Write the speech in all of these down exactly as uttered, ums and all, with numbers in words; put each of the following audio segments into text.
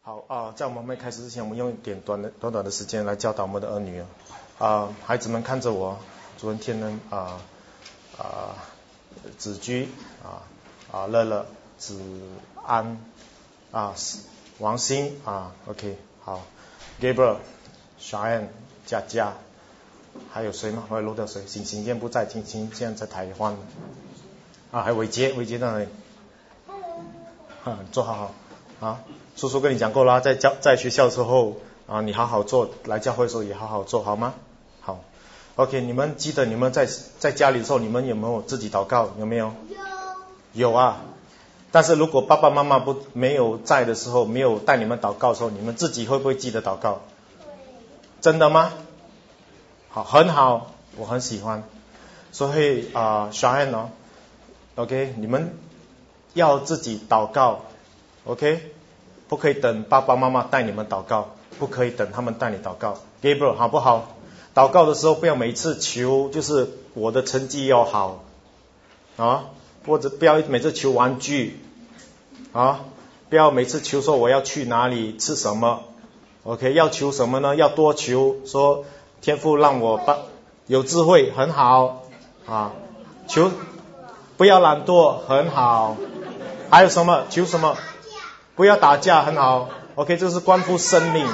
好啊、呃，在我们没开始之前，我们用一点短的短短的时间来教导我们的儿女啊、呃，孩子们看着我，主恩天恩啊啊，子居啊啊乐乐子安啊王鑫啊 ，OK 好 ，Gabriel Cheyenne 佳佳，还有谁吗？我漏掉谁？星星燕不在，星星现在在台湾啊，还有伟杰，伟杰在哪里？啊，坐好好啊。叔叔跟你讲过啦，在教在学校的时候啊，你好好做，来教会的时候也好好做，好吗？好 ，OK， 你们记得你们在在家里的时候，你们有没有自己祷告？有没有？有。有啊。但是如果爸爸妈妈不没有在的时候，没有带你们祷告的时候，你们自己会不会记得祷告？真的吗？好，很好，我很喜欢。所以啊，小汉哦 ，OK， 你们要自己祷告 ，OK。不可以等爸爸妈妈带你们祷告，不可以等他们带你祷告 Gabriel 好不好？祷告的时候不要每次求就是我的成绩要好啊，或者不要每次求玩具啊，不要每次求说我要去哪里吃什么 OK， 要求什么呢？要多求说天父让我把有智慧很好啊，求不要懒惰很好，还有什么求什么？不要打架，很好 ，OK， 这是关乎生命，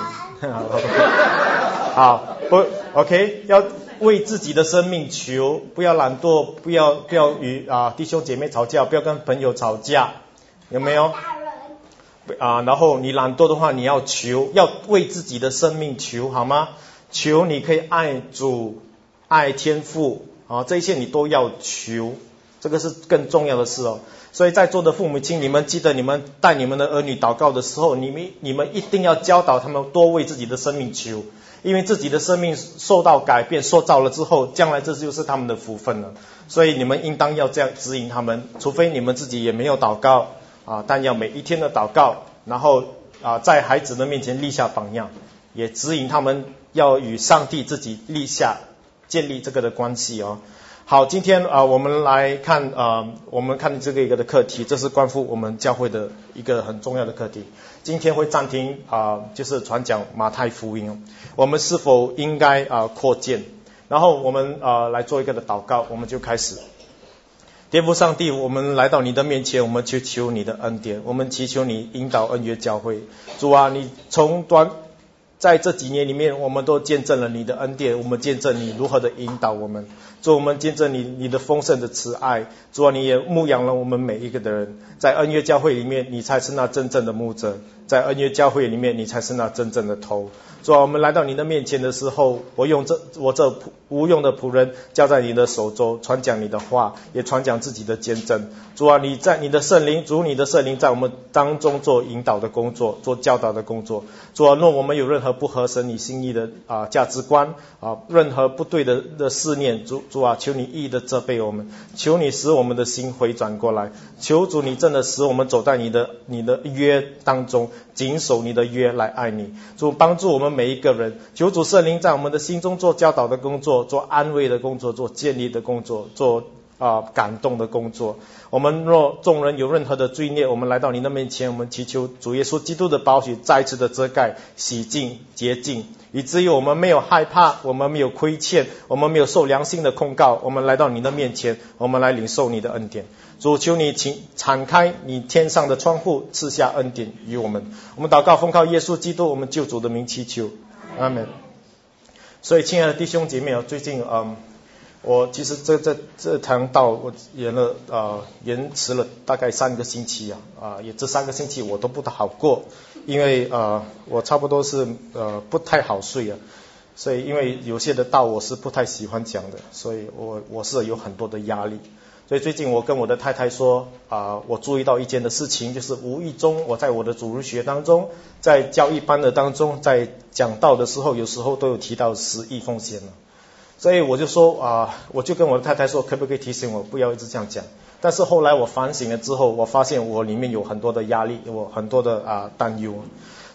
好，不 ，OK， 要为自己的生命求，不要懒惰，不要不要与啊弟兄姐妹吵架，不要跟朋友吵架，有没有？啊，然后你懒惰的话，你要求，要为自己的生命求，好吗？求你可以爱主，爱天父，啊，这一切你都要求，这个是更重要的事哦。所以在座的父母亲，你们记得你们带你们的儿女祷告的时候，你们你们一定要教导他们多为自己的生命求，因为自己的生命受到改变塑造了之后，将来这就是他们的福分了。所以你们应当要这样指引他们，除非你们自己也没有祷告啊，但要每一天的祷告，然后啊在孩子的面前立下榜样，也指引他们要与上帝自己立下建立这个的关系哦。好，今天啊、呃，我们来看啊、呃，我们看这个一个的课题，这是关乎我们教会的一个很重要的课题。今天会暂停啊、呃，就是传讲马太福音，我们是否应该啊、呃、扩建？然后我们啊、呃、来做一个的祷告，我们就开始。天父上帝，我们来到你的面前，我们去求你的恩典，我们祈求你引导恩约教会。主啊，你从短在这几年里面，我们都见证了你的恩典，我们见证你如何的引导我们。主，我们见证你你的丰盛的慈爱。主啊，你也牧养了我们每一个的人。在恩约教会里面，你才是那真正的牧者；在恩约教会里面，你才是那真正的头。主啊，我们来到你的面前的时候，我用这我这无用的仆人交在你的手中，传讲你的话，也传讲自己的见证。主啊，你在你的圣灵，主你的圣灵在我们当中做引导的工作，做教导的工作。主啊，若我们有任何不合神你心意的啊价值观啊，任何不对的的思念，主主啊，求你一一的责备我们，求你使我们的心回转过来，求主你真的使我们走在你的你的约当中，谨守你的约来爱你。主帮助我们每一个人，求主圣灵在我们的心中做教导的工作，做安慰的工作，做建立的工作，做啊、呃、感动的工作。我们若众人有任何的罪孽，我们来到你的面前，我们祈求主耶稣基督的宝血再次的遮盖、洗净、洁净，以至于我们没有害怕，我们没有亏欠，我们没有受良心的控告。我们来到你的面前，我们来领受你的恩典。主，求你请敞开你天上的窗户，赐下恩典于我们。我们祷告奉靠耶稣基督我们救主的名祈求，阿们。所以亲爱的弟兄姐妹，最近嗯我其实这这这堂道我延了呃延迟了大概三个星期啊啊、呃、也这三个星期我都不大好过，因为呃我差不多是呃不太好睡啊，所以因为有些的道我是不太喜欢讲的，所以我我是有很多的压力。所以最近我跟我的太太说啊、呃，我注意到一件的事情，就是无意中我在我的主日学当中，在教义班的当中，在讲道的时候，有时候都有提到十亿奉献了。所以我就说啊、呃，我就跟我的太太说，可不可以提醒我不要一直这样讲？但是后来我反省了之后，我发现我里面有很多的压力，有很多的啊、呃、担忧。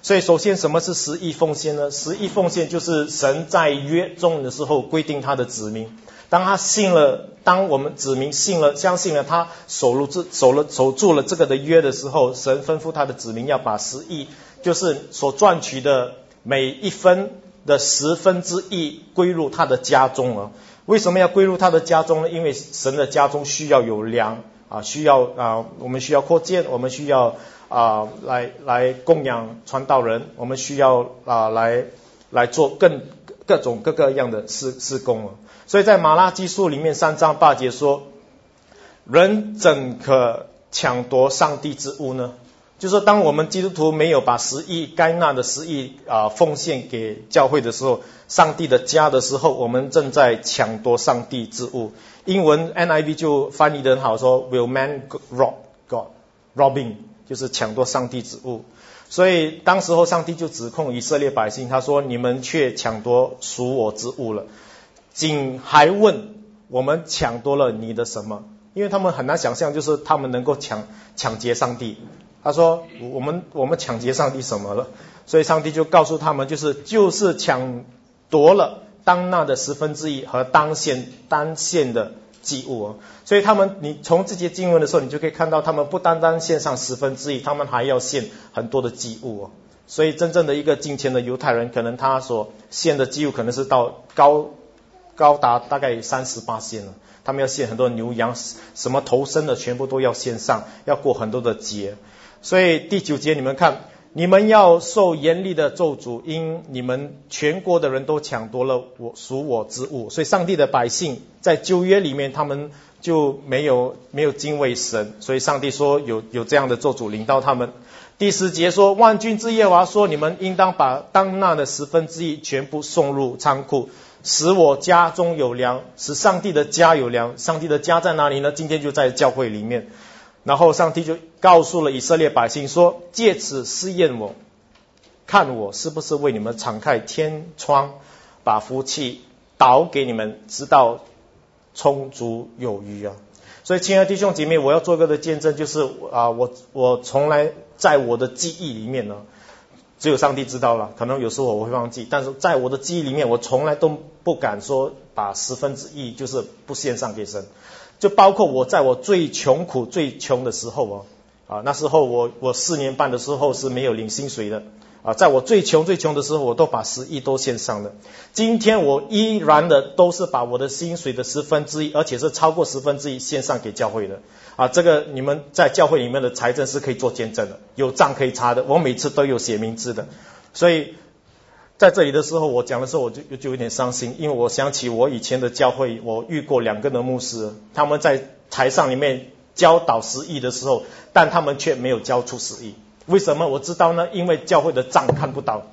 所以首先什么是十亿奉献呢？十亿奉献就是神在约中的时候规定他的子民，当他信了，当我们子民信了相信了他守了守了守住了这个的约的时候，神吩咐他的子民要把十亿，就是所赚取的每一分的十分之一归入他的家中了。为什么要归入他的家中呢？因为神的家中需要有粮啊，需要啊，我们需要扩建，我们需要啊来来供养传道人，我们需要啊来来做更各种各个样的事事工了。所以在马拉基书里面三章八节说，人怎可抢夺上帝之物呢？就是说当我们基督徒没有把十亿该纳的十亿啊奉献给教会的时候，上帝的家的时候，我们正在抢夺上帝之物。英文 N I V 就翻译得很好，说 Will man rob God? Robbing 就是抢夺上帝之物。所以当时候上帝就指控以色列百姓，他说你们却抢夺属我之物了，竟还问我们抢夺了你的什么？因为他们很难想象，就是他们能够抢抢劫上帝。他说我们我们抢劫上帝什么了？所以上帝就告诉他们，就是就是抢夺了当纳的十分之一和当献当献的祭物哦。所以他们，你从这些经文的时候，你就可以看到他们不单单献上十分之一，他们还要献很多的祭物哦。所以真正的一个敬虔的犹太人，可能他所献的祭物可能是到高高达大概三十八献了。他们要献很多牛羊，什么头生的全部都要献上，要过很多的节。所以第九节你们看，你们要受严厉的咒诅，因你们全国的人都抢夺了我属我之物。所以上帝的百姓在旧约里面，他们就没有没有敬畏神，所以上帝说有有这样的咒诅临到他们。第十节说，万军之耶和华说，你们应当把当纳的十分之一全部送入仓库，使我家中有粮，使上帝的家有粮。上帝的家在哪里呢？今天就在教会里面。然后上帝就告诉了以色列百姓说，借此试验我，看我是不是为你们敞开天窗，把福气倒给你们，直到充足有余啊。所以亲爱的弟兄姐妹，我要做个的见证，就是啊，我我从来在我的记忆里面呢，只有上帝知道了，可能有时候我会忘记，但是在我的记忆里面，我从来都不敢说把十分之一就是不献上给神。就包括我在我最穷苦最穷的时候哦，啊那时候我我四年半的时候是没有领薪水的啊，在我最穷最穷的时候，我都把十亿都献上了。今天我依然的都是把我的薪水的十分之一，而且是超过十分之一献上给教会的啊。这个你们在教会里面的财政是可以做见证的，有账可以查的，我每次都有写名字的。所以在这里的时候，我讲的时候我就就有点伤心，因为我想起我以前的教会，我遇过两个的牧师，他们在台上里面教导十亿的时候，但他们却没有交出十亿。为什么我知道呢？因为教会的账看不到。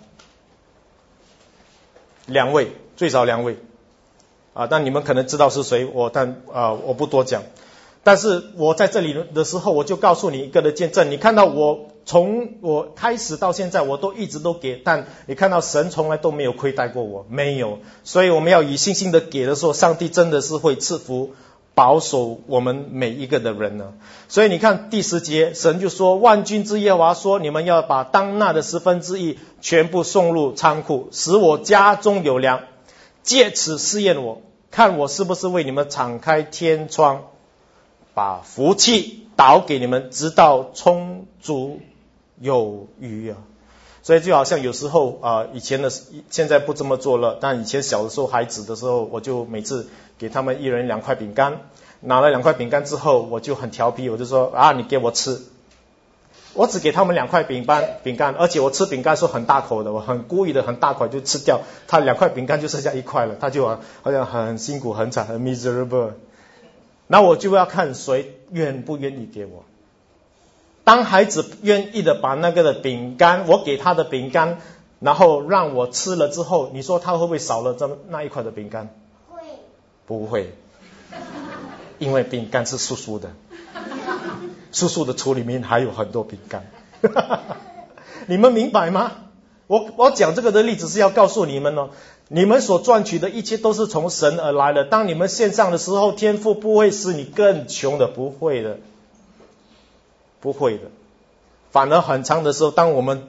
两位，最少两位啊，但你们可能知道是谁，我但啊我不多讲。但是我在这里的时候，我就告诉你一个的见证，你看到我从我开始到现在，我都一直都给，但你看到神从来都没有亏待过我，没有。所以我们要以信心的给的时候，上帝真的是会赐福保守我们每一个的人呢。所以你看第十节，神就说，万军之耶和华说，你们要把当纳的十分之一全部送入仓库，使我家中有粮，借此试验我，看我是不是为你们敞开天窗，把福气倒给你们，直到充足有余啊。所以就好像有时候啊、呃，以前的现在不这么做了，但以前小的时候孩子的时候，我就每次给他们一人两块饼干，拿了两块饼干之后，我就很调皮，我就说啊，你给我吃。我只给他们两块饼干，饼干，而且我吃饼干是很大口的，我很故意的很大口就吃掉，他两块饼干就剩下一块了，他就好像很辛苦很惨很 miserable。那我就要看谁愿不愿意给我。当孩子愿意的把那个的饼干，我给他的饼干，然后让我吃了之后，你说他会不会少了这么那一块的饼干？ 会。 不会，因为饼干是叔叔的，叔叔的橱里面还有很多饼干。你们明白吗？我我讲这个的例子是要告诉你们哦，你们所赚取的一切都是从神而来的。当你们献上的时候，天父不会使你更穷的，不会的，不会的。反而很长的时候，当我们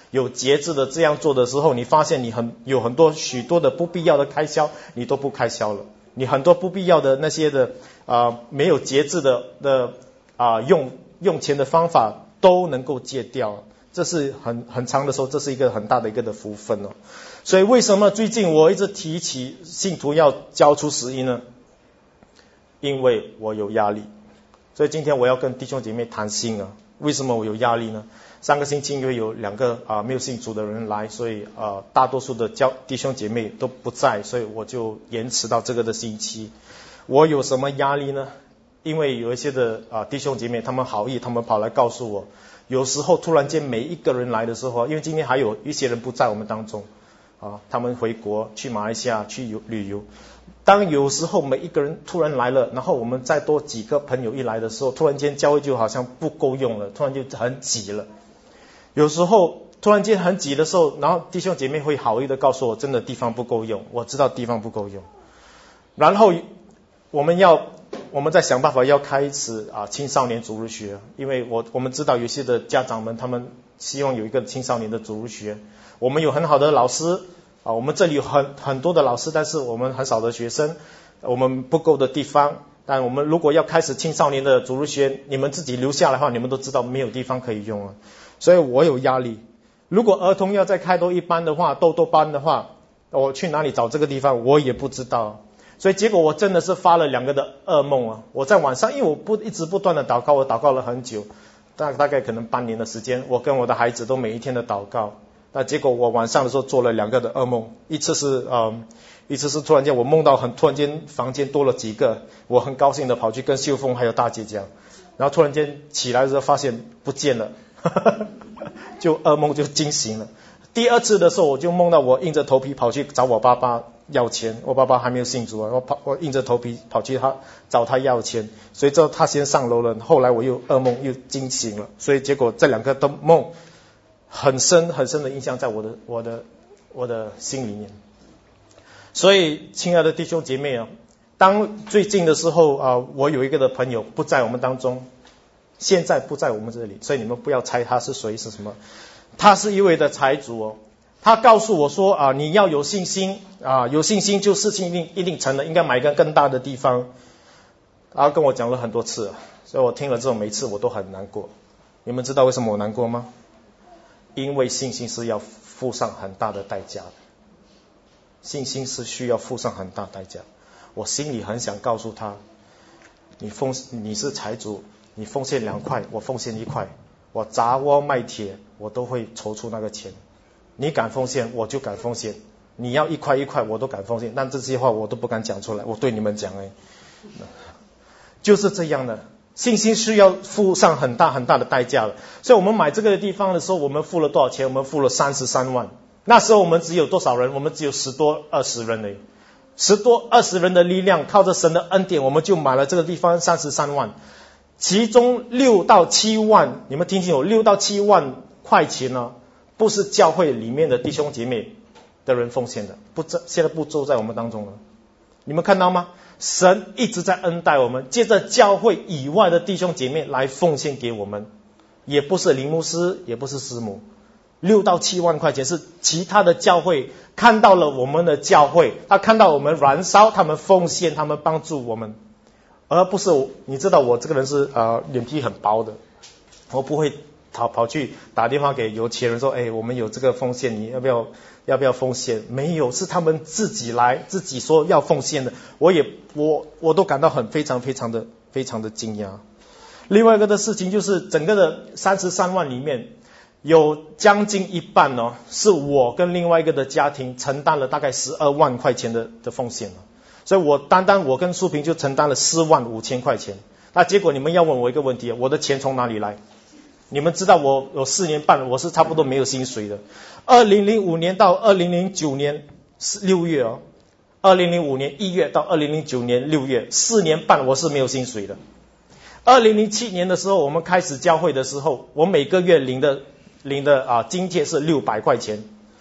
有节制的这样做的时候，你发现你很有很多许多的不必要的开销，你都不开销了。你很多不必要的那些的啊、呃、没有节制的的啊、呃、用用钱的方法都能够戒掉，这是很很长的时候，这是一个很大的一个的福分哦。所以为什么最近我一直提起信徒要交出十一呢？因为我有压力。所以今天我要跟弟兄姐妹谈心啊。为什么我有压力呢？上个星期因为有两个啊、呃、没有信主的人来，所以啊、呃、大多数的教弟兄姐妹都不在，所以我就延迟到这个的星期。我有什么压力呢？因为有一些的啊、呃、弟兄姐妹他们好意，他们跑来告诉我，有时候突然间每一个人来的时候，因为今天还有一些人不在我们当中啊，他们回国去马来西亚去游旅游。当有时候每一个人突然来了，然后我们再多几个朋友一来的时候，突然间教会就好像不够用了，突然就很挤了。有时候突然间很挤的时候，然后弟兄姐妹会好意的告诉我，真的地方不够用，我知道地方不够用。然后我们要我们在想办法要开始啊青少年主日学，因为我我们知道有些的家长们他们希望有一个青少年的主日学，我们有很好的老师。啊，我们这里有很很多的老师，但是我们很少的学生，我们不够的地方。但我们如果要开始青少年的主日学，你们自己留下来的话，你们都知道没有地方可以用了。所以我有压力。如果儿童要再开多一班的话，豆豆班的话，我去哪里找这个地方，我也不知道。所以结果我真的是发了两个的噩梦啊！我在晚上，因为我不一直不断的祷告，我祷告了很久，大大概可能半年的时间，我跟我的孩子都每一天的祷告。那结果我晚上的时候做了两个的噩梦，一次是嗯，一次是突然间我梦到很突然间房间多了几个，我很高兴的跑去跟秀凤还有大姐讲，然后突然间起来的时候发现不见了，呵呵就噩梦就惊醒了。第二次的时候我就梦到我硬着头皮跑去找我爸爸要钱，我爸爸还没有信主啊，我跑我硬着头皮跑去他找他要钱，所以之后他先上楼了，后来我又噩梦又惊醒了，所以结果这两个的梦很深很深的印象在我的我的我的心里面。所以亲爱的弟兄姐妹啊，当最近的时候啊、呃，我有一个的朋友不在我们当中，现在不在我们这里，所以你们不要猜他是谁是什么。他是一位的财主哦，他告诉我说啊、呃，你要有信心啊、呃，有信心就事情一定一定成了，应该买一个更大的地方。他跟我讲了很多次，所以我听了之后每一次我都很难过。你们知道为什么我难过吗？因为信心是要付上很大的代价的，信心是需要付上很大代价。我心里很想告诉他，你奉你是财主，你奉献两块，我奉献一块，我砸锅卖铁，我都会筹出那个钱。你敢奉献，我就敢奉献。你要一块一块，我都敢奉献。但这些话我都不敢讲出来，我对你们讲哎，就是这样的。信心是要付上很大很大的代价的，所以我们买这个地方的时候，我们付了多少钱？我们付了三十三万。那时候我们只有多少人？我们只有十多二十人而已，十多二十人的力量，靠着神的恩典，我们就买了这个地方三十三万。其中六到七万，你们听清楚，六到七万块钱呢，不是教会里面的弟兄姐妹的人奉献的，不在现在不住在我们当中了。你们看到吗？神一直在恩待我们，借着教会以外的弟兄姐妹来奉献给我们，也不是林牧师，也不是师母，六到七万块钱是其他的教会看到了我们的教会，他看到我们燃烧，他们奉献，他们帮助我们，而不是我。你知道我这个人是呃脸皮很薄的，我不会跑跑去打电话给有钱人说，哎，我们有这个奉献，你要不要要不要奉献？没有，是他们自己来，自己说要奉献的。我也我我都感到很非常非常的非常的惊讶。另外一个的事情就是，整个的三十三万里面，有将近一半哦，是我跟另外一个的家庭承担了大概十二万块钱的的奉献了。所以我单单我跟淑萍就承担了四万五千块钱。那结果你们要问我一个问题，我的钱从哪里来？你们知道我有四年半我是差不多没有薪水的。二零零五年到二零零九年六月哦，二零零五年一月到二零零九年六月，四年半我是没有薪水的。二零零七年的时候，我们开始教会的时候，我每个月领的领的啊津贴是六百块钱。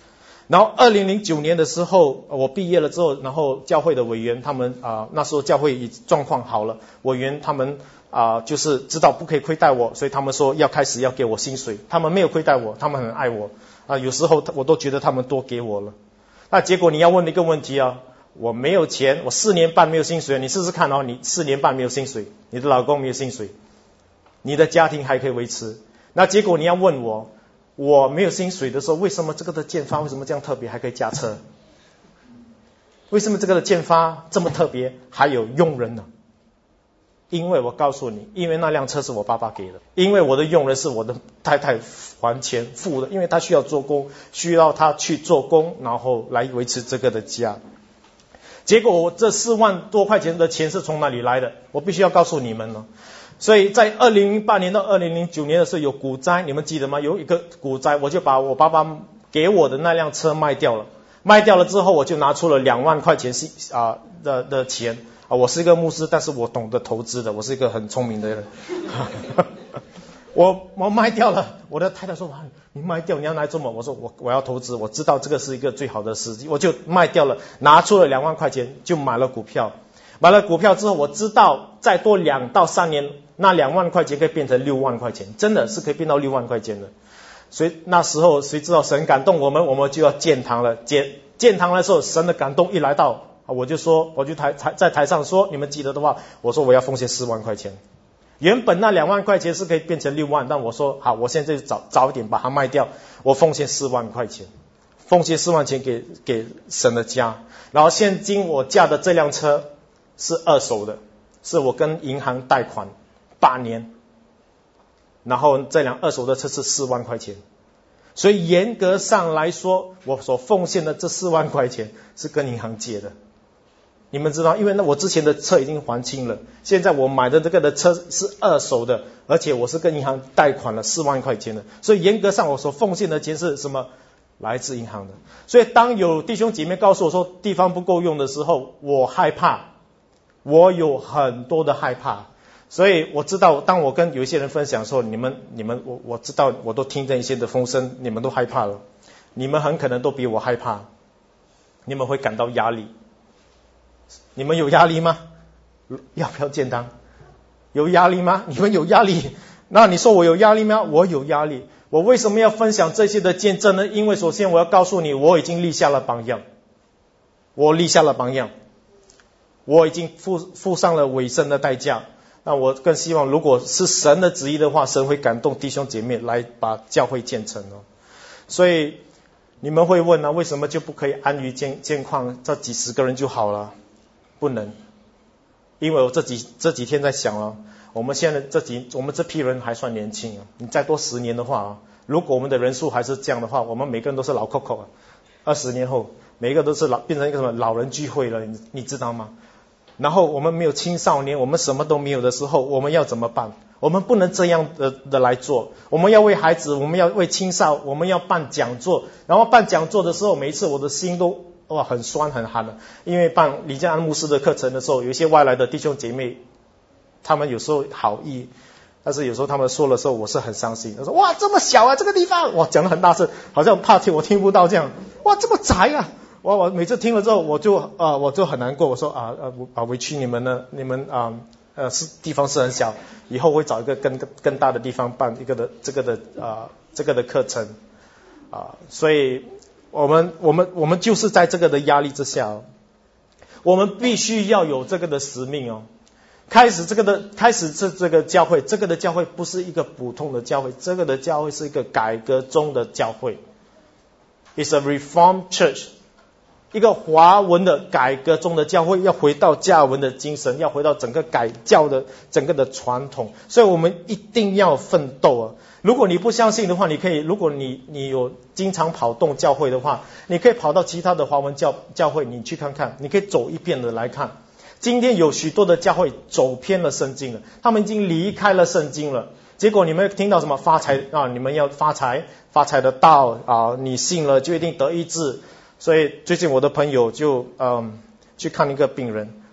然后二零零九年的时候，我毕业了之后，然后教会的委员他们啊、呃，那时候教会已状况好了，委员他们啊、呃、就是知道不可以亏待我，所以他们说要开始要给我薪水。他们没有亏待我，他们很爱我啊、呃，有时候我都觉得他们多给我了。那结果你要问一个问题啊，我没有钱，我四年半没有薪水，你试试看哦，你四年半没有薪水，你的老公没有薪水，你的家庭还可以维持。那结果你要问我，我没有薪水的时候，为什么这个的建发为什么这样特别，还可以驾车？为什么这个的建发这么特别，还有佣人呢？因为我告诉你，因为那辆车是我爸爸给的，因为我的佣人是我的太太还钱付的，因为他需要做工，需要他去做工，然后来维持这个的家。结果我这四万多块钱的钱是从哪里来的？我必须要告诉你们了。所以在二零零八年到二零零九年的时候有股灾，你们记得吗？有一个股灾，我就把我爸爸给我的那辆车卖掉了。卖掉了之后，我就拿出了两万块钱啊的的钱啊。我是一个牧师，但是我懂得投资的，我是一个很聪明的人。我我卖掉了，我的太太说：“你卖掉你要拿来做什么？”我说：“我我要投资，我知道这个是一个最好的时机。”我就卖掉了，拿出了两万块钱，就买了股票。买了股票之后，我知道再多两到三年，那两万块钱可以变成六万块钱，真的是可以变到六万块钱的。所以那时候谁知道神感动我们，我们就要建堂了。建建堂的时候，神的感动一来到，我就说，我就台台在台上说，你们记得的话，我说我要奉献四万块钱。原本那两万块钱是可以变成六万，但我说好，我现在就早早一点把它卖掉，我奉献四万块钱，奉献四万钱给给神的家。然后现今我驾的这辆车是二手的，是我跟银行贷款八年，然后这辆二手的车是四万块钱，所以严格上来说，我所奉献的这四万块钱是跟银行借的。你们知道，因为那我之前的车已经还清了，现在我买的这个的车是二手的，而且我是跟银行贷款了四万块钱的，所以严格上我所奉献的钱是什么？来自银行的。所以当有弟兄姐妹告诉我说地方不够用的时候，我害怕，我有很多的害怕。所以我知道，当我跟有一些人分享说，你们你们我我知道，我都听见一些的风声，你们都害怕了，你们很可能都比我害怕，你们会感到压力。你们有压力吗？要不要建堂？有压力吗？你们有压力？那你说我有压力吗？我有压力。我为什么要分享这些的见证呢？因为首先我要告诉你，我已经立下了榜样，我立下了榜样，我已经付付上了委身的代价。那我更希望，如果是神的旨意的话，神会感动弟兄姐妹来把教会建成哦。所以你们会问啊，为什么就不可以安于现现况，这几十个人就好了？不能，因为我这几这几天在想啊，我们现在这几我们这批人还算年轻啊，你再多十年的话啊，如果我们的人数还是这样的话，我们每个人都是老 Coco 啊，二十年后每一个都是老变成一个什么老人聚会了，你你知道吗？然后我们没有青少年，我们什么都没有的时候，我们要怎么办？我们不能这样的的来做，我们要为孩子，我们要为青少，我们要办讲座，然后办讲座的时候，每一次我的心都哇很酸很寒的，因为办李建安牧师的课程的时候，有一些外来的弟兄姐妹，他们有时候好意，但是有时候他们说的时候，我是很伤心。他说哇这么小啊这个地方，哇讲得很大声，好像怕听我听不到这样，哇这么窄啊。我我每次听了之后，我就啊、呃、我就很难过。我说啊啊啊委屈你们了，你们啊呃是地方是很小，以后会找一个更更大的地方办一个的这个的啊、呃、这个的课程啊、呃，所以我们我们我们就是在这个的压力之下、哦，我们必须要有这个的使命哦。开始这个的开始这这个教会，这个的教会不是一个普通的教会，这个的教会是一个改革中的教会 ，It's a Reformed Church。一个华文的改革中的教会，要回到加尔文的精神，要回到整个改教的整个的传统，所以我们一定要奋斗啊！如果你不相信的话，你可以，如果你你有经常跑动教会的话，你可以跑到其他的华文教教会，你去看看，你可以走一遍的来看。今天有许多的教会走偏了圣经了，他们已经离开了圣经了。结果你们听到什么发财啊？你们要发财，发财的道啊，你信了就一定得医治。所以最近我的朋友就嗯去看一个病人，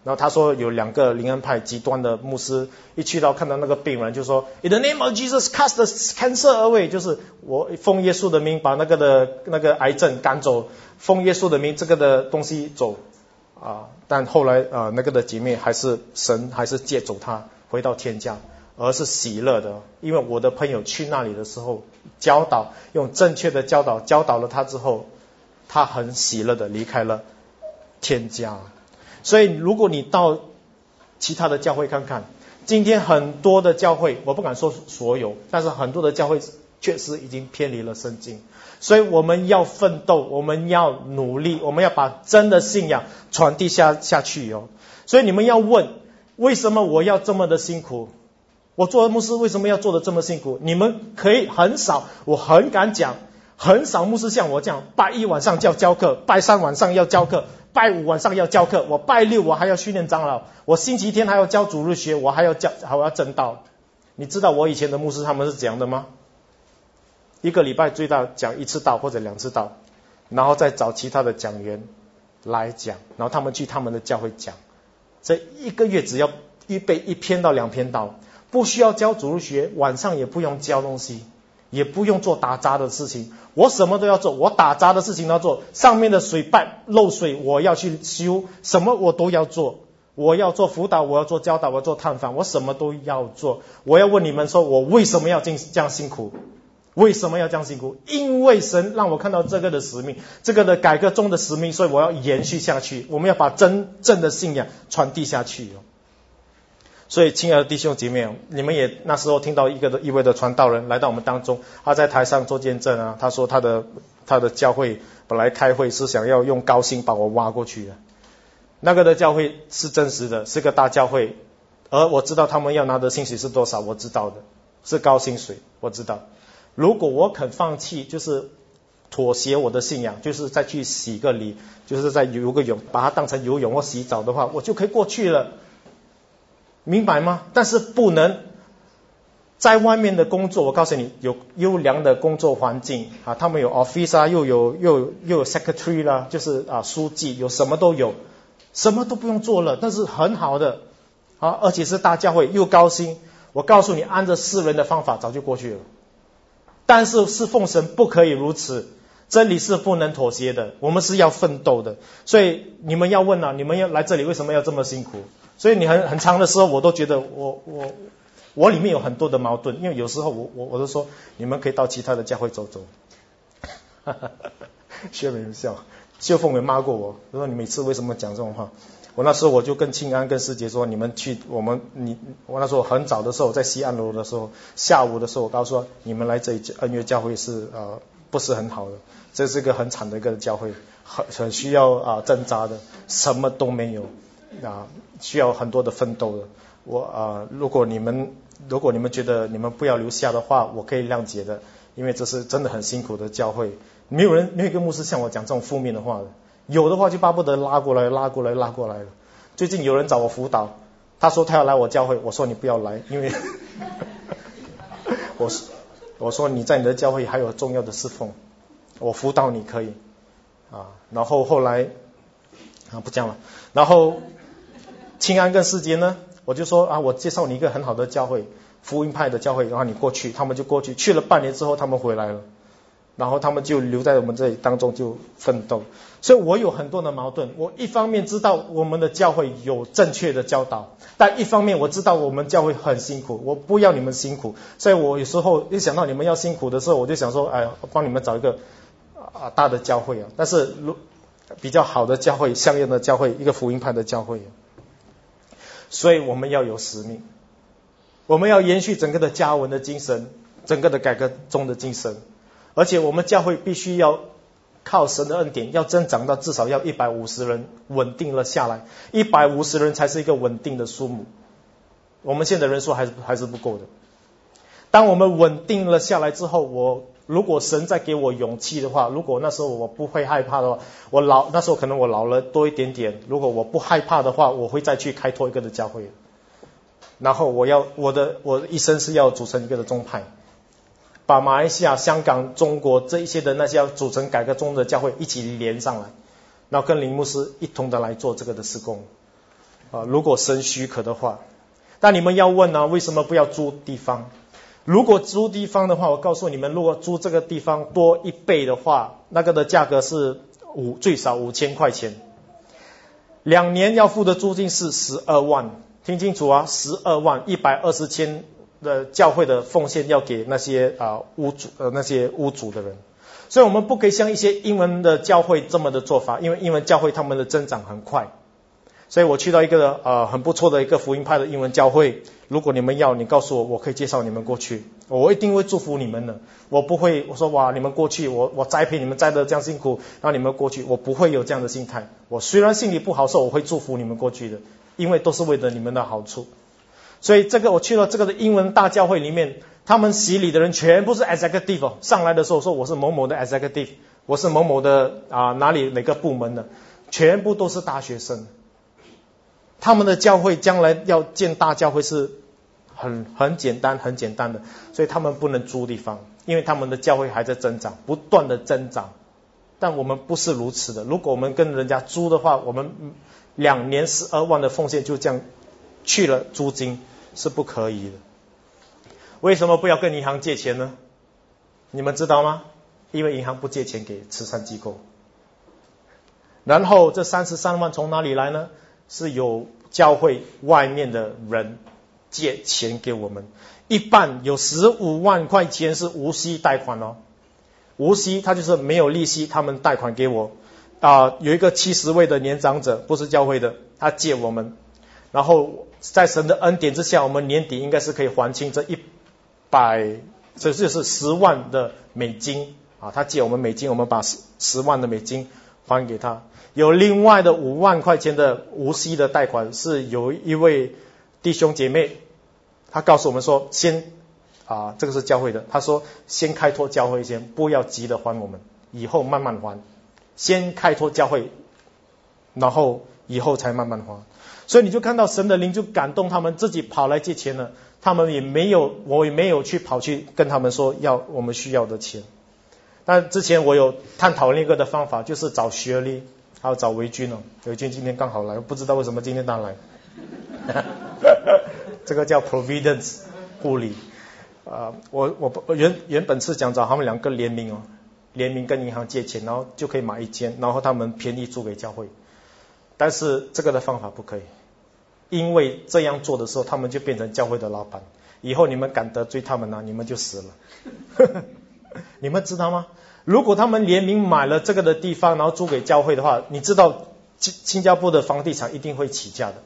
然后他说有两个灵恩派极端的牧师，一去到看到那个病人就说 In the name of Jesus, cast the cancer away， 就是我奉耶稣的名把那个的那个癌症赶走，奉耶稣的名这个的东西走啊。但后来啊那个的姐妹还是神还是借走他回到天家，而是喜乐的，因为我的朋友去那里的时候教导，用正确的教导教导了他之后，他很喜乐的离开了天家。所以如果你到其他的教会看看，今天很多的教会，我不敢说所有，但是很多的教会确实已经偏离了圣经。所以我们要奋斗，我们要努力，我们要把真的信仰传递下下去哦。所以你们要问，为什么我要这么的辛苦？我做牧师为什么要做的这么辛苦？你们可以很少，我很敢讲，很少牧师像我这样，拜一晚上就要教课，拜三晚上要教课，拜五晚上要教课，我拜六我还要训练长老，我星期天还要教主日学，我还要教还要证道。你知道我以前的牧师他们是怎样的吗？一个礼拜最大讲一次道或者两次道，然后再找其他的讲员来讲，然后他们去他们的教会讲，这一个月只要预备一篇到两篇道，不需要教主日学，晚上也不用教东西，也不用做打杂的事情，我什么都要做，我打杂的事情要做，上面的水办漏水我要去修，什么我都要做，我要做辅导，我要做教导，我要做探访，我什么都要做。我要问你们说，我为什么要这样辛苦？为什么要这样辛苦？因为神让我看到这个的使命，这个的改革中的使命，所以我要延续下去，我们要把真正的信仰传递下去。所以亲爱的弟兄姐妹，你们也那时候听到一个的一位的传道人来到我们当中，他在台上做见证啊，他说他的他的教会本来开会是想要用高薪把我挖过去的，那个的教会是真实的，是个大教会，而我知道他们要拿的薪水是多少，我知道的，是高薪水，我知道。如果我肯放弃，就是妥协我的信仰，就是再去洗个礼，就是再游个泳，把它当成游泳或洗澡的话，我就可以过去了，明白吗？但是不能在外面的工作，我告诉你，有优良的工作环境啊，他们有 office 啊，又有又有又有 secretary 啦，就是啊书记，有什么都有，什么都不用做了，但是很好的啊，而且是大教会又高薪。我告诉你，按照世人的方法早就过去了。但是侍奉神不可以如此，真理是不能妥协的，我们是要奋斗的。所以你们要问啊，你们要来这里为什么要这么辛苦？所以你很很长的时候，我都觉得我我我里面有很多的矛盾，因为有时候我我我都说你们可以到其他的教会走走。薛美笑，秀凤也骂过我，说你每次为什么讲这种话？我那时候我就跟庆安跟师姐说，你们去我们你我那时候很早的时候在西安楼的时候，下午的时候我告诉说你们来这里恩约教会是呃不是很好的，这是一个很惨的一个教会，很很需要啊、呃、挣扎的，什么都没有啊、呃，需要很多的奋斗的。我啊、呃、如果你们如果你们觉得你们不要留下的话，我可以谅解的，因为这是真的很辛苦的教会，没有人没有一个牧师像我讲这种负面的话的。有的话就巴不得拉过来拉过来拉过来了。最近有人找我辅导，他说他要来我教会，我说你不要来，因为我我说你在你的教会还有重要的侍奉，我辅导你可以啊。然后后来啊不讲了，然后庆安跟世杰呢，我就说啊我介绍你一个很好的教会，福音派的教会，然后你过去，他们就过去，去了半年之后他们回来了。然后他们就留在我们这里当中就奋斗，所以我有很多的矛盾。我一方面知道我们的教会有正确的教导，但一方面我知道我们教会很辛苦，我不要你们辛苦。所以我有时候一想到你们要辛苦的时候，我就想说，哎，我帮你们找一个啊大的教会啊，但是如比较好的教会，相应的教会，一个福音派的教会。所以我们要有使命，我们要延续整个的加文的精神，整个的改革中的精神。而且我们教会必须要靠神的恩典，要增长到至少要一百五十人稳定了下来，一百五十人才是一个稳定的数目。我们现在人数还是还是不够的。当我们稳定了下来之后，我如果神再给我勇气的话，如果那时候我不会害怕的话，我老那时候可能我老了多一点点，如果我不害怕的话，我会再去开拓一个的教会。然后我要我的我的一生是要组成一个的宗派。把马来西亚、香港、中国这一些的那些要组成改革中的教会一起连上来，然后跟林牧师一同的来做这个的事工。 啊，如果神许可的话。但你们要问呢、啊，为什么不要租地方？如果租地方的话，我告诉你们，如果租这个地方多一倍的话，那个的价格是五最少五千块钱，两年要付的租金是十二万，听清楚啊，十二万一百二十千的教会的奉献要给那些啊、呃、屋主呃那些屋主的人，所以我们不可以像一些英文的教会这么的做法，因为英文教会他们的增长很快。所以我去到一个呃很不错的一个福音派的英文教会，如果你们要，你告诉我，我可以介绍你们过去，我一定会祝福你们的。我不会我说哇你们过去，我我栽培你们栽得这样辛苦，让你们过去，我不会有这样的心态。我虽然心里不好受，我会祝福你们过去的，因为都是为了你们的好处。所以这个我去了这个的英文大教会里面，他们洗礼的人全部是 executive， 上来的时候说我是某某的 executive， 我是某某的啊、呃、哪里哪个部门的，全部都是大学生。他们的教会将来要建大教会是很很简单很简单的，所以他们不能租地方，因为他们的教会还在增长，不断的增长。但我们不是如此的，如果我们跟人家租的话，我们两年十二万的奉献就这样去了租金，是不可以的。为什么不要跟银行借钱呢？你们知道吗？因为银行不借钱给慈善机构。然后这三十三万从哪里来呢？是有教会外面的人借钱给我们，一半有十五万块钱是无息贷款哦，无息他就是没有利息，他们贷款给我啊、呃，有一个七十位的年长者，不是教会的，他借我们，然后在神的恩典之下，我们年底应该是可以还清这一百，这就是十万的美金啊，他借我们美金，我们把十十万的美金还给他。有另外的五万块钱的无息的贷款，是有一位弟兄姐妹，他告诉我们说，先啊，这个是教会的，他说先开拓教会先，不要急着还我们，以后慢慢还，先开拓教会，然后以后才慢慢还。所以你就看到神的灵就感动他们，自己跑来借钱了，他们也没有，我也没有去跑去跟他们说要我们需要的钱。但之前我有探讨另一个的方法，就是找学历。还有找维军哦，维军今天刚好来，不知道为什么今天他来。这个叫 Providence 护理。呃，我我原原本是想找他们两个联名哦，联名跟银行借钱，然后就可以买一间，然后他们便宜租给教会。但是这个的方法不可以，因为这样做的时候，他们就变成教会的老板，以后你们敢得罪他们呢、啊，你们就死了。你们知道吗？如果他们联名买了这个的地方，然后租给教会的话，你知道新加坡的房地产一定会起价的。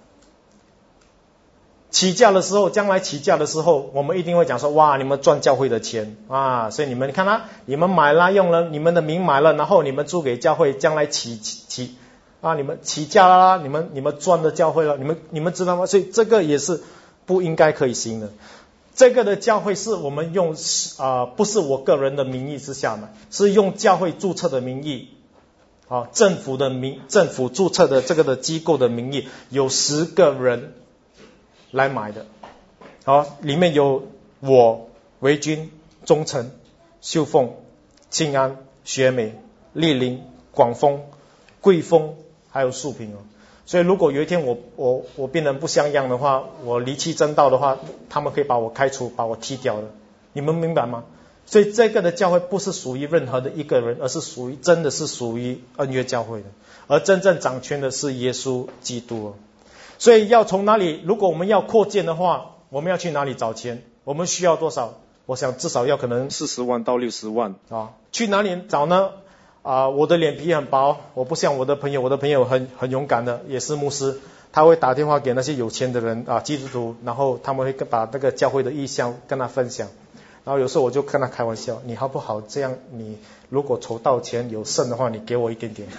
起价的时候，将来起价的时候，我们一定会讲说，哇，你们赚教会的钱啊！所以你们看啦，你们买了用了你们的名买了，然后你们租给教会，将来起起起啊，你们起价啦，你们你们赚的教会了，你们你们知道吗？所以这个也是不应该可以行的。这个的教会是我们用啊、呃，不是我个人的名义之下买，是用教会注册的名义，啊，政府的名，政府注册的这个的机构的名义，有十个人来买的，好，里面有我、维军、忠诚、秀凤、庆安、学美、丽玲、广丰、贵丰，还有树平哦。所以如果有一天我我我变得不像样的话，我离弃正道的话，他们可以把我开除，把我踢掉的，你们明白吗？所以这个的教会不是属于任何的一个人，而是属于真的是属于恩约教会的，而真正掌权的是耶稣基督。所以要从哪里？如果我们要扩建的话，我们要去哪里找钱？我们需要多少？我想至少要可能四十万到六十万啊。去哪里找呢？啊、呃，我的脸皮很薄，我不像我的朋友，我的朋友很很勇敢的，也是牧师，他会打电话给那些有钱的人啊，基督徒，然后他们会把那个教会的意向跟他分享，然后有时候我就跟他开玩笑，你好不好？这样你如果筹到钱有剩的话，你给我一点点。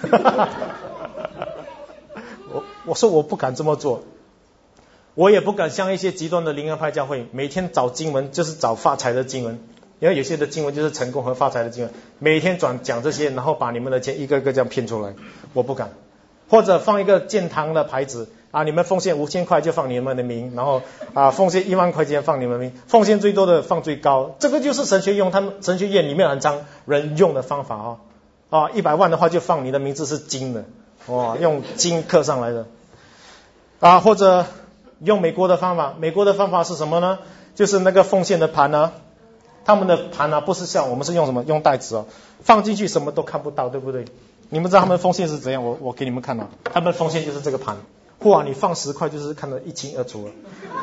我我说我不敢这么做，我也不敢像一些极端的灵恩派教会，每天找经文就是找发财的经文。因为有些的经文就是成功和发财的经文，每天转讲这些，然后把你们的钱一个个这样骗出来，我不敢。或者放一个建堂的牌子啊，你们奉献五千块就放你们的名，然后啊奉献一万块钱放你们的名，奉献最多的放最高，这个就是神学用他们神学院里面很常人用的方法哦。啊，一百万的话就放你的名字是金的，哇，用金刻上来的。 啊，或者用美国的方法，美国的方法是什么呢？就是那个奉献的盘呢，他们的盘呢不是像我们是用什么用袋子哦，放进去什么都看不到，对不对？你们知道他们奉献是怎样？我我给你们看啊，他们奉献就是这个盘，哇，你放十块就是看得一清二楚了，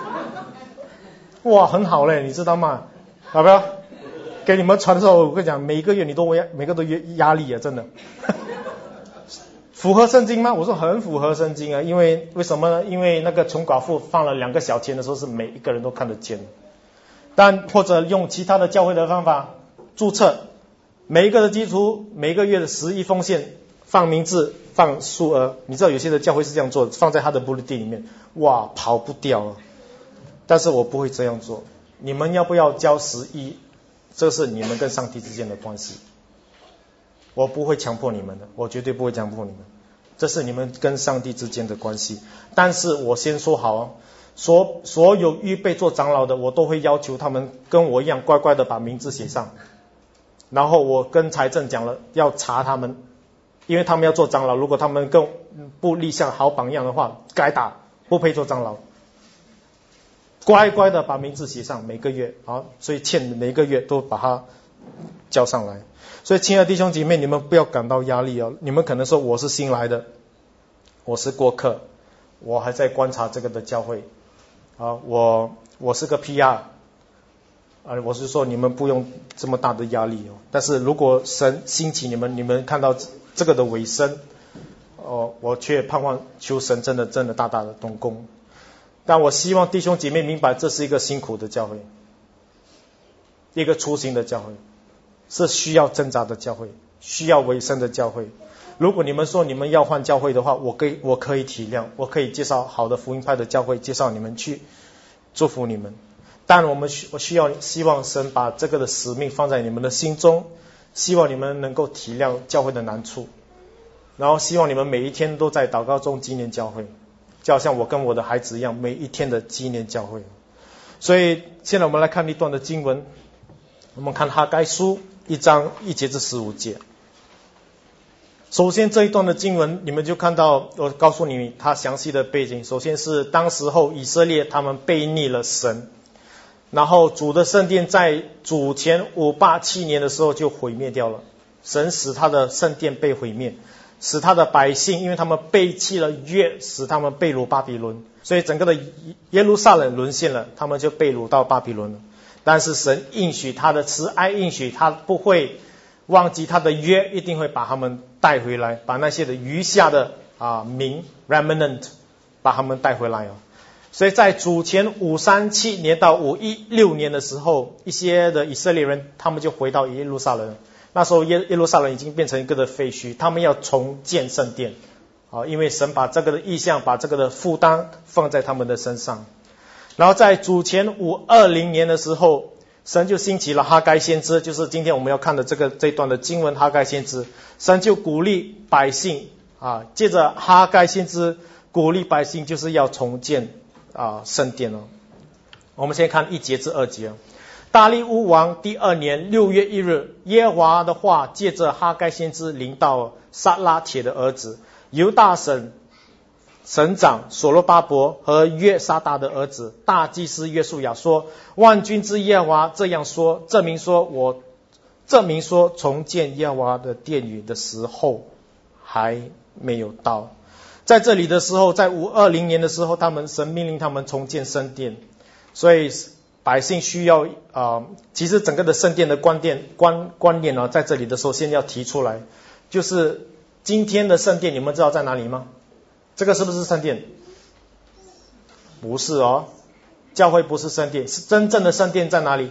哇，很好嘞，你知道吗？好不好？给你们传的时候，我跟你讲，每一个月你都压，每个都压压力啊，真的。符合圣经吗？我说很符合圣经啊，因为为什么呢？因为那个穷寡妇放了两个小钱的时候，是每一个人都看得见的。但或者用其他的教会的方法注册，每一个的基础，每一个月的十一奉献，放名字，放数额。你知道有些的教会是这样做的，放在他的 bulletin 里面，哇，跑不掉了。但是我不会这样做。你们要不要交十一？这是你们跟上帝之间的关系。我不会强迫你们的，我绝对不会强迫你们，这是你们跟上帝之间的关系。但是我先说好哦，所所有预备做长老的，我都会要求他们跟我一样乖乖的把名字写上。然后我跟财政讲了，要查他们，因为他们要做长老，如果他们跟不立下好榜样的话，该打，不配做长老。乖乖的把名字写上，每个月啊，所以欠每个月都把它交上来。所以亲爱的弟兄姐妹，你们不要感到压力哦。你们可能说我是新来的，我是过客，我还在观察这个的教会啊，我我是个 P R 啊，我是说你们不用这么大的压力哦。但是如果神兴起你们，你们看到这个的尾声，哦，我却盼望求神真的真的大大的动工。但我希望弟兄姐妹明白，这是一个辛苦的教会，一个初心的教会。是需要挣扎的教会，需要委身的教会。如果你们说你们要换教会的话，我可以我可以体谅，我可以介绍好的福音派的教会，介绍你们去，祝福你们。但我们需我需要希望神把这个的使命放在你们的心中，希望你们能够体谅教会的难处，然后希望你们每一天都在祷告中纪念教会，就好像我跟我的孩子一样，每一天的纪念教会。所以现在我们来看一段的经文，我们看哈该书一章一节至十五节。首先这一段的经文，你们就看到，我告诉你它详细的背景。首先是当时候以色列他们背逆了神，然后主的圣殿在主前五八七年的时候就毁灭掉了，神使他的圣殿被毁灭，使他的百姓因为他们背弃了约，使他们被掳巴比伦，所以整个的耶路撒冷沦陷了，他们就被掳到巴比伦了。但是神应许他的慈爱，应许他不会忘记他的约，一定会把他们带回来，把那些的余下的啊民 remnant 把他们带回来哦。所以在主前五三七年到五一六年的时候，一些的以色列人他们就回到耶路撒冷，那时候耶耶路撒冷已经变成一个的废墟，他们要重建圣殿啊，因为神把这个的意象，把这个的负担放在他们的身上。然后在主前五二零年的时候，神就兴起了哈该先知，就是今天我们要看的这个这一段的经文，哈该先知。神就鼓励百姓啊，借着哈该先知鼓励百姓，就是要重建啊圣殿哦。我们先看一节至二节。大利乌王第二年六月一日，耶和华的话借着哈该先知临到撒拉铁的儿子犹大省省长所罗巴伯和约沙达的儿子大祭司约书亚说：万军之耶和华这样说，证明说我证明说重建耶和华的殿宇的时候还没有到。在这里的时候，在五二零年的时候，他们神命令他们重建圣殿，所以百姓需要啊、呃，其实整个的圣殿的观念观观念呢，在这里的时候先要提出来，就是今天的圣殿，你们知道在哪里吗？这个是不是圣殿？不是哦，教会不是圣殿，是真正的圣殿在哪里？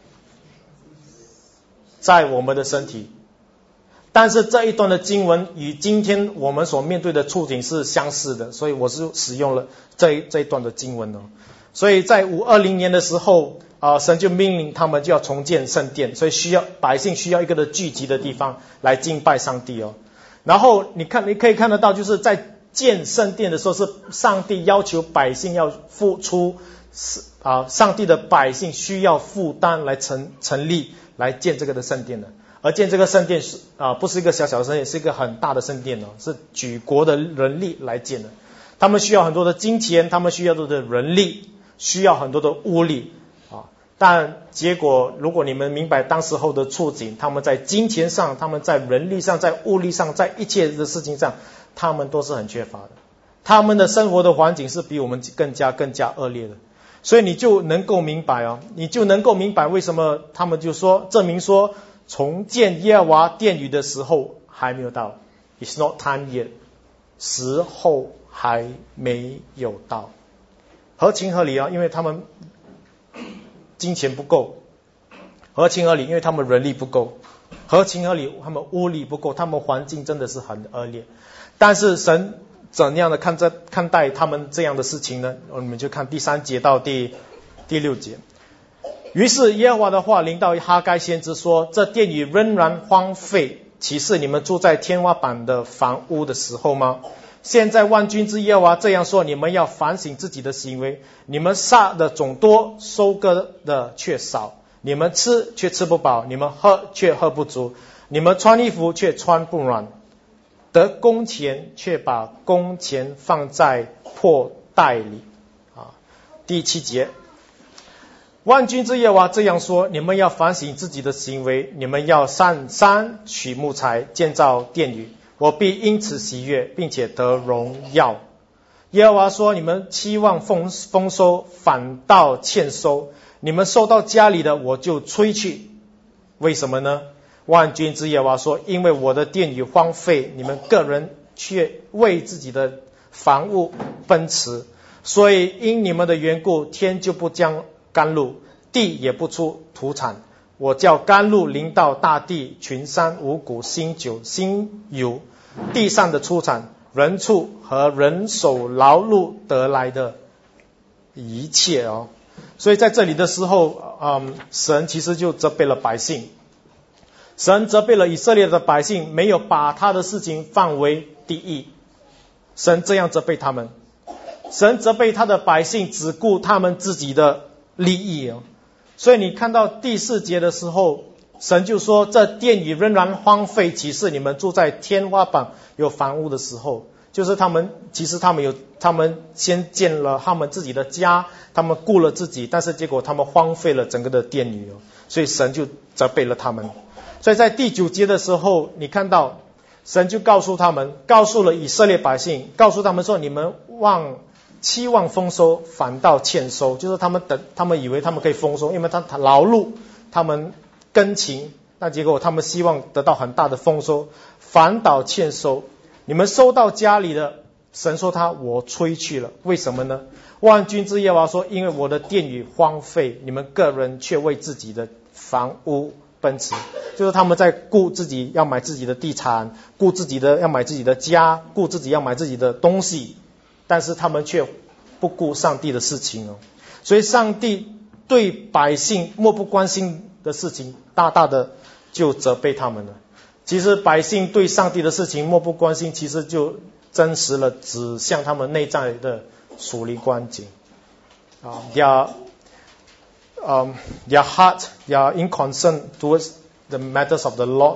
在我们的身体。但是这一段的经文与今天我们所面对的处境是相似的，所以我是使用了这一这一段的经文哦。所以在五二零年的时候啊、呃，神就命令他们就要重建圣殿，所以需要百姓需要一个的聚集的地方来敬拜上帝哦。然后你看你可以看得到，就是在建圣殿的时候，是上帝要求百姓要付出啊，上帝的百姓需要负担来成成立来建这个的圣殿的。而建这个圣殿是啊，不是一个小小的圣殿，是一个很大的圣殿哦，是举国的人力来建的。 他们需要很多的金钱，他们需要很多的人力，需要很多的物力啊。但结果，如果你们明白当时候的处境，他们在金钱上，他们在人力上，在物力上，在一切的事情上，他们都是很缺乏的。他们的生活的环境是比我们更加更加恶劣的。所以你就能够明白哦，你就能够明白为什么他们就说证明说重建耶和华殿宇的时候还没有到 ，It's not time yet， 时候还没有到，合情合理啊，因为他们金钱不够，合情合理，因为他们人力不够，合情合理，他们物力不够，他们环境真的是很恶劣，但是神怎样的看这看待他们这样的事情呢？我们就看第三节到第第六节。于是耶和华的话临到哈该先知说：这殿宇仍然荒废，岂是你们住在天花板的房屋的时候吗？现在万军之耶和华这样说：你们要反省自己的行为，你们撒的种多，收割的却少，你们吃却吃不饱，你们喝却喝不足，你们穿衣服却穿不暖，得工钱却把工钱放在破袋里。啊，第七节，万军之耶和华这样说：你们要反省自己的行为，你们要上山取木材建造殿宇，我必因此喜悦，并且得荣耀。耶和华说：你们期望丰丰收，反倒欠收，你们收到家里的，我就吹去。为什么呢？万军之耶和华说：因为我的殿宇荒废，你们个人却为自己的房屋奔驰，所以因你们的缘故，天就不将甘露，地也不出土产。我叫甘露临到大地，群山五谷新酒新油，地上的出产，人畜和人手劳碌得来的一切哦。所以在这里的时候，嗯，神其实就责备了百姓。神责备了以色列的百姓，没有把他的事情放为第一。神这样责备他们，神责备他的百姓只顾他们自己的利益哦。所以你看到第四节的时候，神就说：这殿宇仍然荒废，岂是你们住在天花板有房屋的时候？就是他们其实他们有他们先建了他们自己的家，他们顾了自己，但是结果他们荒废了整个的殿宇哦。所以神就责备了他们。所以在第九节的时候，你看到神就告诉他们，告诉了以色列百姓，告诉他们说：你们望期望丰收，反倒欠收。就是他们等，他们以为他们可以丰收，因为他他劳碌，他们耕勤，那结果他们希望得到很大的丰收，反倒欠收。你们收到家里的，神说他我吹去了。为什么呢？万军之耶和华说：因为我的殿宇荒废，你们个人却为自己的房屋奔驰。就是他们在顾自己要买自己的地产，顾自己的要买自己的家，顾自己要买自己的东西，但是他们却不顾上帝的事情哦。所以上帝对百姓漠不关心的事情，大大的就责备他们了。其实百姓对上帝的事情漠不关心，其实就真实了指向他们内在的属灵光景啊。Their um, their heart, their inconcern towards the matters of the Lord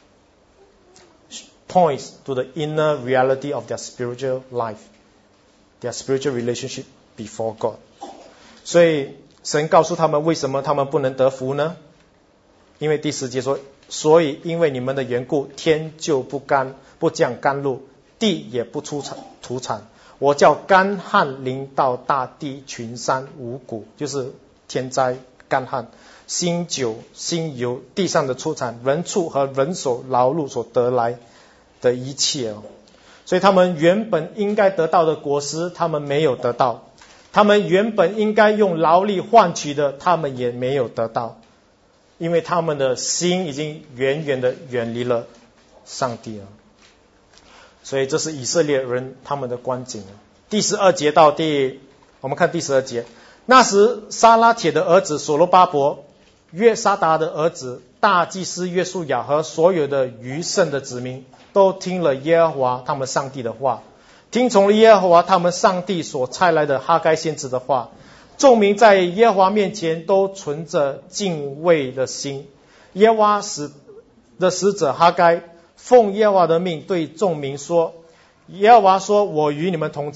points to the inner reality of their spiritual life, their spiritual relationship before God. 所以神告诉他们，为什么他们不能得福呢？因为第十节说，所以因为你们的缘故，天就不干不降甘露，地也不出产土产。我叫干旱临到大地，群山五谷，就是天灾干旱，新酒新油，地上的出产，人畜和人手劳碌所得来的一切哦。所以他们原本应该得到的果实，他们没有得到；他们原本应该用劳力换取的，他们也没有得到。因为他们的心已经远远的远离了上帝了，所以这是以色列人他们的光景。第十二节到第，我们看第十二节。那时撒拉铁的儿子所罗巴伯、约沙达的儿子大祭司约书亚和所有的余剩的子民，都听了耶和华他们上帝的话，听从了耶和华他们上帝所差来的哈该先知的话。众民在耶和华面前都存着敬畏的心。耶和华使的使者哈该奉耶和华的命对众民说：耶和华说，我与你们同在，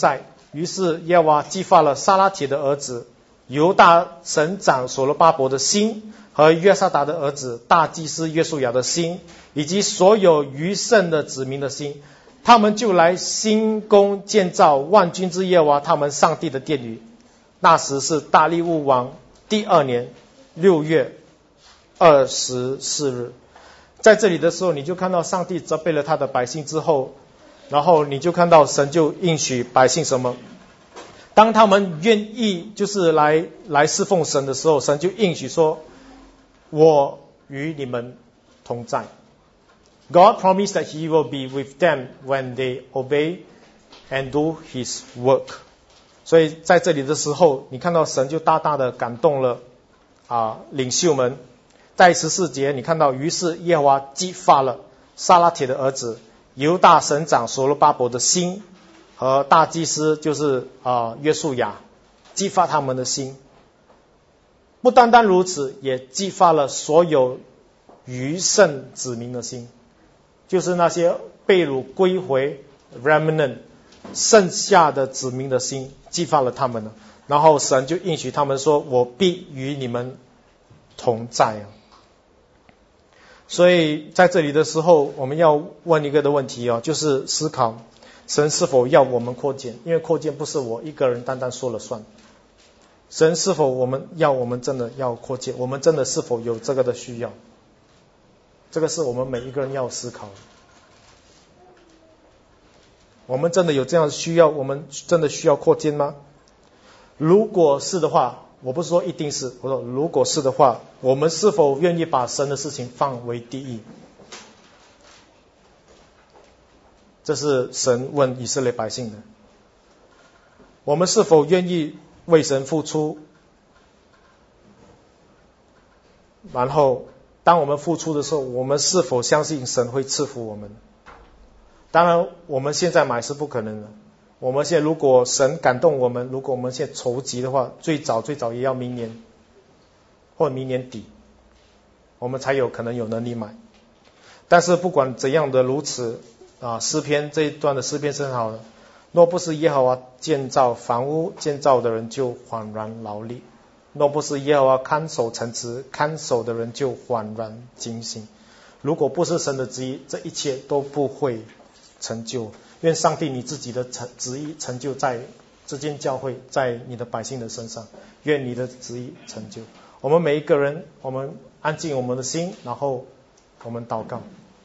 于是耶和华激发了撒拉铁的儿子犹大省长所罗巴伯的心，和约沙达的儿子大祭司约书亚的心，以及所有余剩的子民的心，他们就来兴工建造万军之耶和华他们上帝的殿宇。那时是大利乌王第二年六月二十四日。在这里的时候，你就看到上帝责备了他的百姓之后，然后你就看到神就应许百姓什么？当他们愿意就是来来侍奉神的时候，神就应许说，我与你们同在。 God promised that he will be with them when they obey and do his work. 所以在这里的时候，你看到神就大大的感动了啊领袖们。在十四节你看到，于是耶和华激发了撒拉铁的儿子犹大省长所罗巴伯的心，和大祭司就是啊约书亚，激发他们的心。不单单如此，也激发了所有余剩子民的心，就是那些被掳归回 remnant 剩下的子民的心，激发了他们了。然后神就应许他们说，我必与你们同在。所以在这里的时候，我们要问一个的问题哦，就是思考神是否要我们扩建，因为扩建不是我一个人单单说了算。神是否我们要我们真的要扩建，我们真的是否有这个的需要，这个是我们每一个人要思考的。我们真的有这样的需要，我们真的需要扩建吗？如果是的话，我不是说一定是，我说如果是的话，我们是否愿意把神的事情放为第一？这是神问以色列百姓的。我们是否愿意为神付出？然后当我们付出的时候，我们是否相信神会赐福我们？当然我们现在买是不可能的，我们现在如果神感动我们，如果我们现在筹集的话，最早最早也要明年或明年底，我们才有可能有能力买。但是不管怎样的如此啊，诗篇这一段的诗篇是很好的，若不是耶和华建造房屋，建造的人就恍然劳力；若不是耶和华看守城池，看守的人就恍然惊醒。如果不是神的旨意，这一切都不会成就。愿上帝你自己的旨意成就在这间教会，在你的百姓的身上，愿你的旨意成就。我们每一个人，我们安静我们的心，然后我们祷告。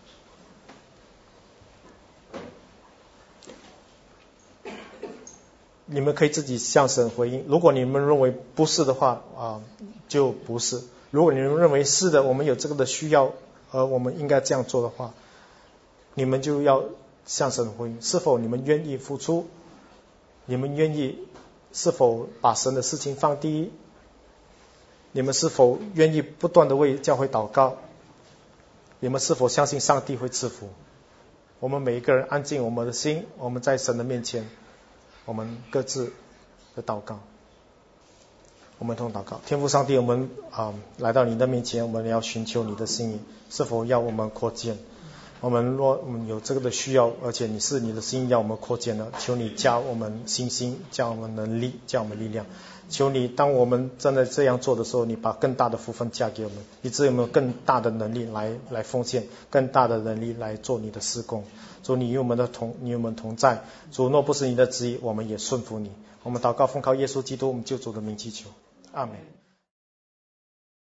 你们可以自己向神回应，如果你们认为不是的话啊，就不是；如果你们认为是的，我们有这个的需要，而我们应该这样做的话，你们就要向神回应，是否你们愿意付出？你们愿意是否把神的事情放第一？你们是否愿意不断的为教会祷告？你们是否相信上帝会赐福？我们每一个人安静我们的心，我们在神的面前，我们各自的祷告。我们同祷告。天父上帝，我们啊、呃、来到你的面前，我们要寻求你的心意，是否要我们扩建？我们若我们有这个的需要，而且你是你的心意要我们扩建了，求你加我们信心，加我们能力，加我们力量。求你当我们真的这样做的时候，你把更大的福分加给我们，以致我们有更大的能力来来奉献，更大的能力来做你的事工。主，你与我们的同你与我们同在。主，若不是你的旨意，我们也顺服你。我们祷告奉靠耶稣基督我们救主的名祈求，阿们。